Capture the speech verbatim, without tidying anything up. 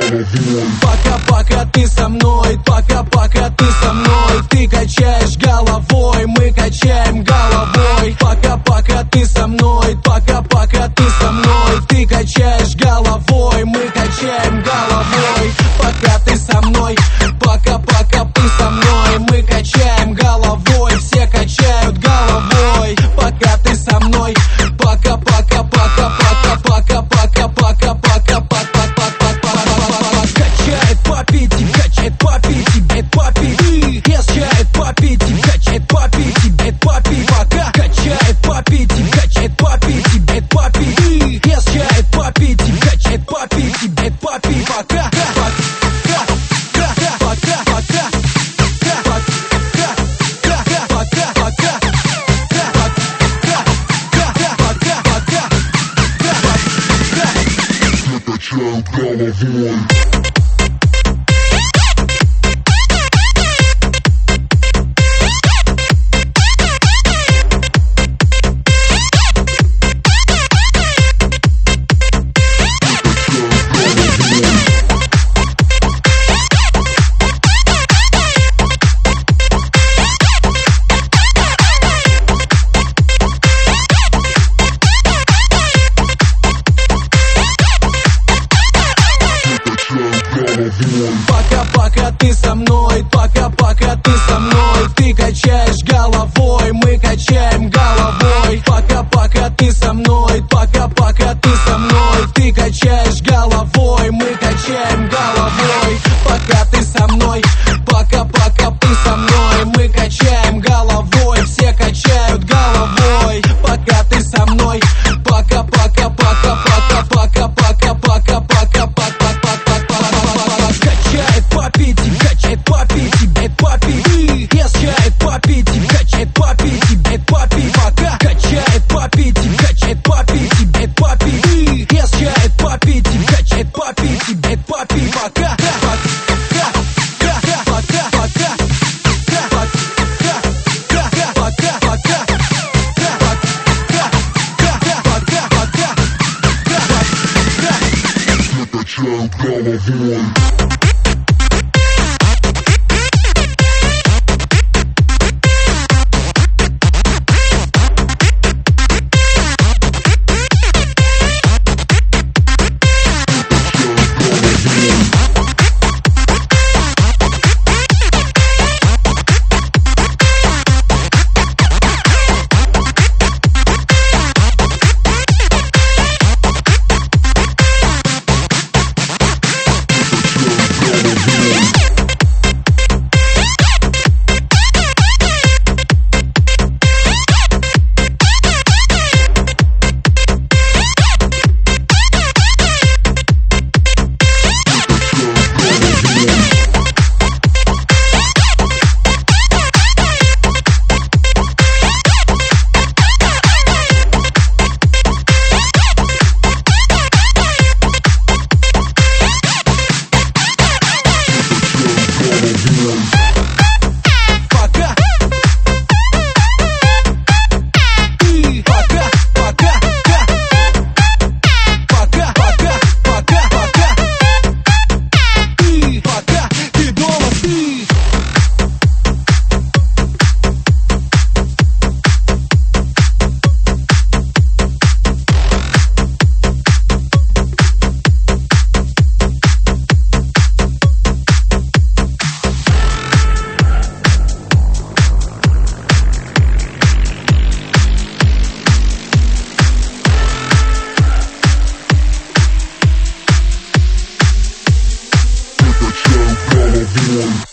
Пока-пока ты со мной, пока-пока ты со мной, ты качаешь головой, мы качаем головой. Пока-пока ты со мной, пока-пока ты со мной, ты качаешь головой, мы качаем головой. Пока ты со мной, пока-пока ты со мной, мы качаем головой, все качают головой. Пока ты со мной, пока-пока, пока-пока, пока-пока, пока-пока, пока-пока. Качает попить, качает попить, тебе попить. Качает попить, качает попить, тебе попить. Пока качает попить, качает попить, тебе попить. Качает попить, качает попить, тебе попить. Пока. Головой. Пока-пока ты со мной, пока-пока ты со мной, ты качаешь головой, мы качаем головой. Пока-пока ты со мной, пока-пока ты со мной, ты качаешь головой, мы качаем головой. Пока ты со мной, пока-пока ты со мной, мы качаем головой, все качают головой. Пока ты со мной, пока-пока, пока-пока, пока-пока, пока-пока, пока-пока. Качает попить, качает попить, тебе попить. Качает попить, качает попить, тебе попить. Пока качает попить, качает попить, тебе попить. Качает попить, качает попить, тебе попить. Пока. Головой. Головой.